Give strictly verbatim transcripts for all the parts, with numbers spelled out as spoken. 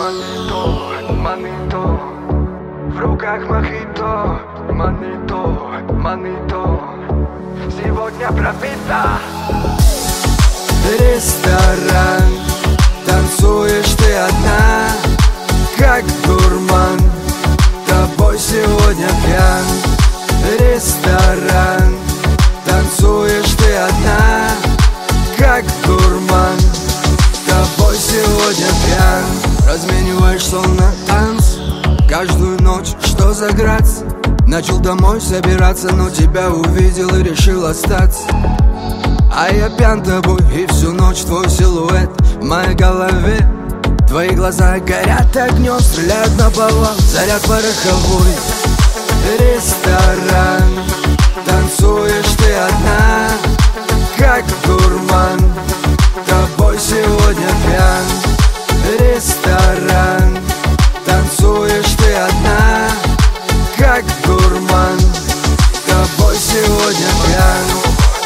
манито, манито, в руках мохито, манито, манито, сегодня пропита. Ресторан, танцуешь ты одна, как дурман, тобой сегодня пьян. Ресторан, танцуешь ты одна, как дурман, тобой сегодня пьян. Размениваешь сон на танц, каждую ночь, что за грац. Начал домой собираться, но тебя увидел и решил остаться. А я пьян тобой, и всю ночь твой силуэт в моей голове. Твои глаза горят огнем, стреляют на повал, заряд пороховой. Ресторан, танцуешь ты одна, как дурман, тобой сегодня пьян. Ресторан, танцуешь ты одна, как дурман, тобой сегодня пьян.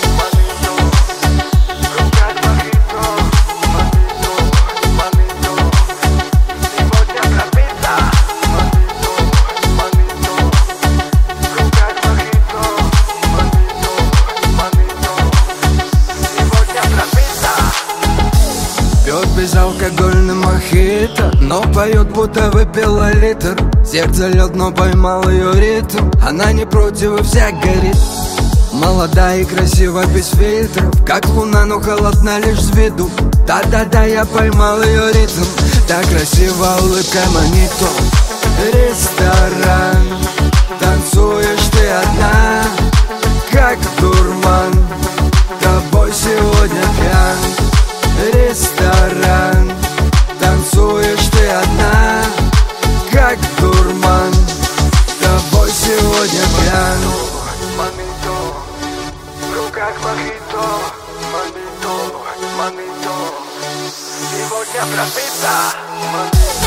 Безалкогольный мохито, но поет, будто выпила литр. Сердце лед, но поймал ее ритм. Она не против и вся горит. Молодая и красива, без фильтров, как луна, но холодна лишь с виду. Да-да-да, я поймал ее ритм. Так красиво, улыбка манито. Ресторан, танцуешь ты одна, как дурман, тобой сегодня пьян. Ресторан, танцуешь ты одна, как дурман, тобой сегодня пьян. Манито, в руках мохито, манито, манито, сегодня пропита.